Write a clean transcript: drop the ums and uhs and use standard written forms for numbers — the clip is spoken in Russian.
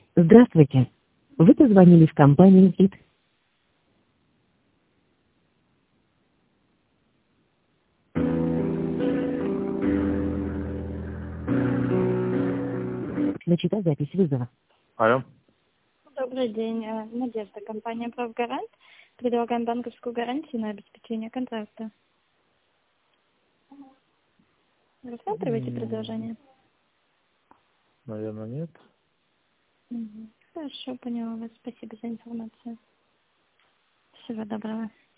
Здравствуйте. Вы позвонили в компанию ИТ. Начата запись вызова. Алло. Добрый день. Надежда, компания «Правгарант». Предлагаем банковскую гарантию на обеспечение контракта. Рассматриваете предложение? Наверное, нет. Хорошо, поняла вас. Спасибо за информацию. Всего доброго.